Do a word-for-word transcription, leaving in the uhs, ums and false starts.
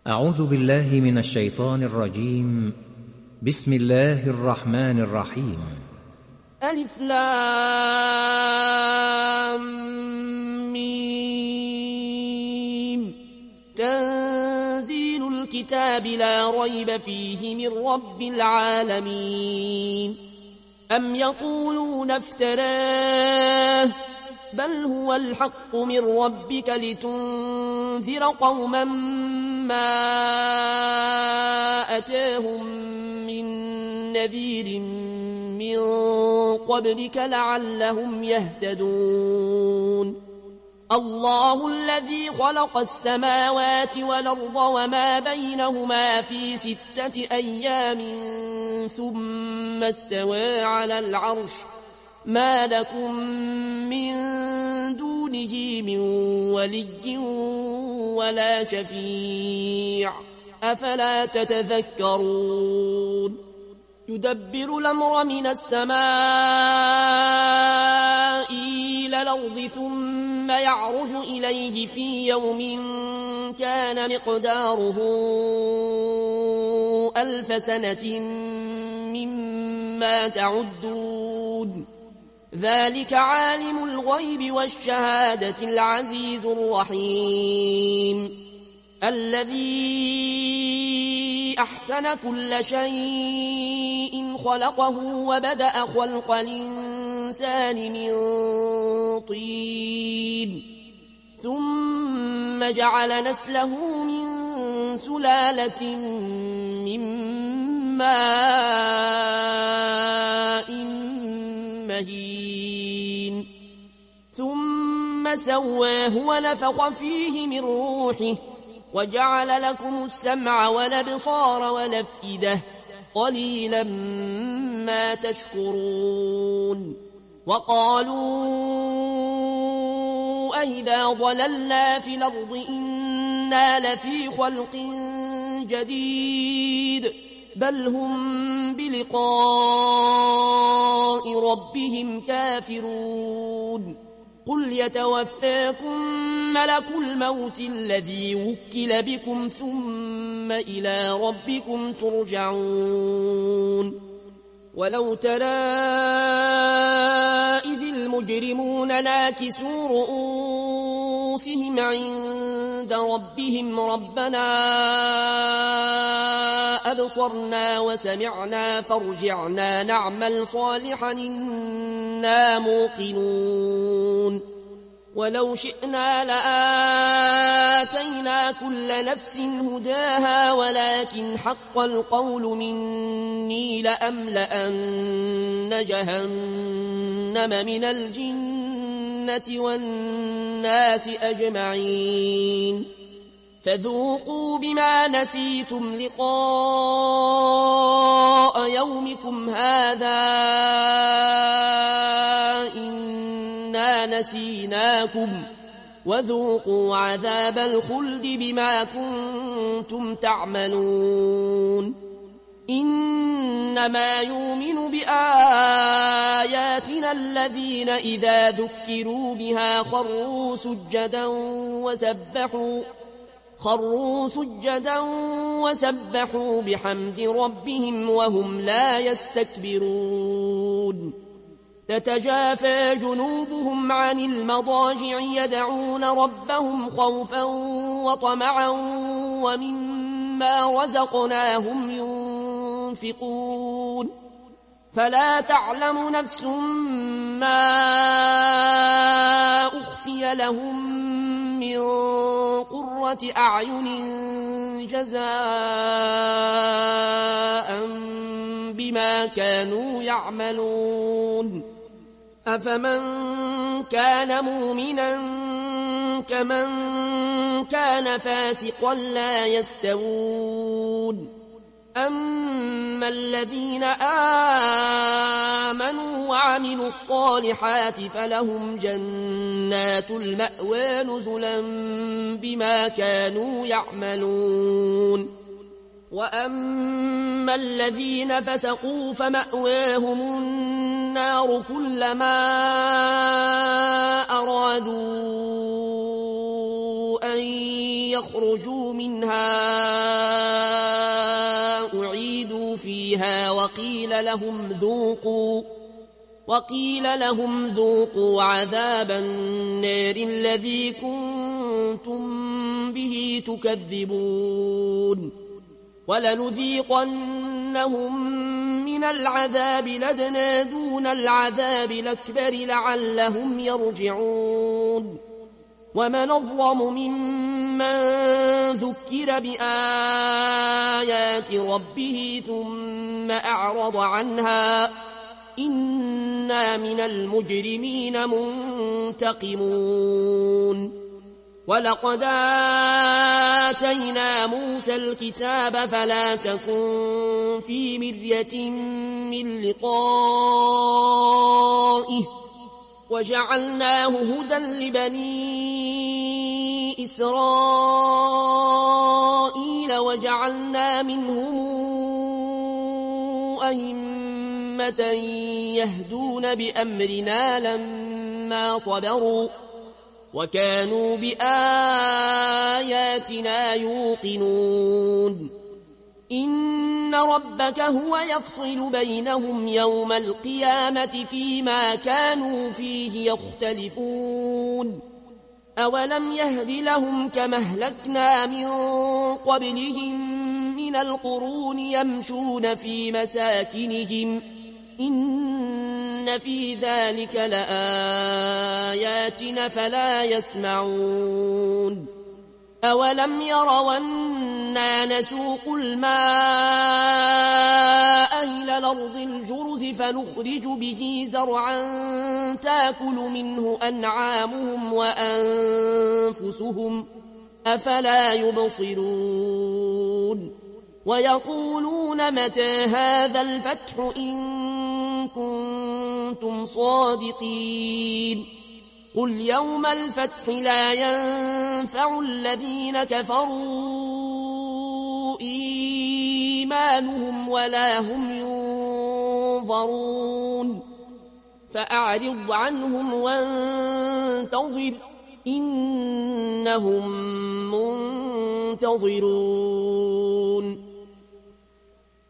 أعوذ بالله من الشيطان الرجيم. بسم الله الرحمن الرحيم. ألف لام ميم. تنزيل الكتاب لا ريب فيه من رب العالمين. أم يقولون افتراه بل هو الحق من ربك لتنذر قوما ما أتاهم من نذير من قبلك لعلهم يهتدون. الله الذي خلق السماوات والأرض وما بينهما في ستة أيام ثم استوى على العرش ما لكم من دونه من ولي ولا شفيع أفلا تتذكرون. يدبر الأمر من السماء إلى الأرض ثم يعرج إليه في يوم كان مقداره ألف سنة مما تعدون. ذلك عالم الغيب والشهادة العزيز الرحيم الذي أحسن كل شيء خلقه وبدأ خلق الإنسان من طين ثم جعل نسله من سلالة من ماء مهين ثم سواه ونفخ فيه من روحه وجعل لكم السمع والأبصار والأفئدة قليلا ما تشكرون. وقالوا أئذا ضللنا في الأرض إنا لفي خلق جديد بل هم بلقاء ربهم كافرون. قل يتوفاكم ملك الموت الذي وكل بكم ثم إلى ربكم ترجعون. ولو ترى إذ المجرمون ناكسوا رؤوسهم عند ربهم ربنا أبصرنا وسمعنا فارجعنا نعمل صالحا إنا موقنون. ولو شئنا لآتينا كل نفس هداها ولكن حق القول مني لأملأن جهنم من الجنة والناس أجمعين. فذوقوا بما نسيتم لقاء يومكم هذا إنا نسيناكم وذوقوا عذاب الخلد بما كنتم تعملون. إنما يؤمن بآياتنا الذين إذا ذكروا بها خروا سجدا وسبحوا خروا سجدا وسبحوا بحمد ربهم وهم لا يستكبرون. تتجافى جنوبهم عن المضاجع يدعون ربهم خوفا وطمعا ومما رزقناهم ينفقون. فلا تعلم نفس ما أخفي لهم من قرة أعين جزاء بما كانوا يعملون. أفمن كان مؤمنا كمن كان فاسقا لا يستوون. أما الذين آمنوا وعملوا الصالحات فلهم جنات المأوى نزلا بما كانوا يعملون. وأما الذين فسقوا فمأواهم النار كلما أرادوا أن يخرجوا منها فيها وقيل لهم ذوقوا وقيل لهم ذوقوا عذاب النار الذي كنتم به تكذبون ولنذيقنهم من العذاب الأدنى دون العذاب الأكبر لعلهم يرجعون ومن أظلم ممن ذكر بآيات ربه ثم أعرض عنها إنا من المجرمين منتقمون ولقد آتينا موسى الكتاب فلا تكن في مرية من لقائه وجعلناه هدى لبني إسرائيل وجعلنا منهم أئمة يهدون بأمرنا لما صبروا وكانوا بآياتنا يوقنون إن ربك هو يفصل بينهم يوم القيامة فيما كانوا فيه يختلفون أولم يهد لهم كما أهلكنا من قبلهم من القرون يمشون في مساكنهم إن في ذلك لآيات فلا يسمعون أولم يروا أنا نسوق الماء إلى الأرض الجرز فنخرج به زرعا تاكل منه أنعامهم وأنفسهم أفلا يبصرون ويقولون متى هذا الفتح إن كنتم صادقين قل يوم الفتح لا ينفع الذين كفروا إيمانهم ولا هم ينظرون فأعرض عنهم وانتظر إنهم منتظرون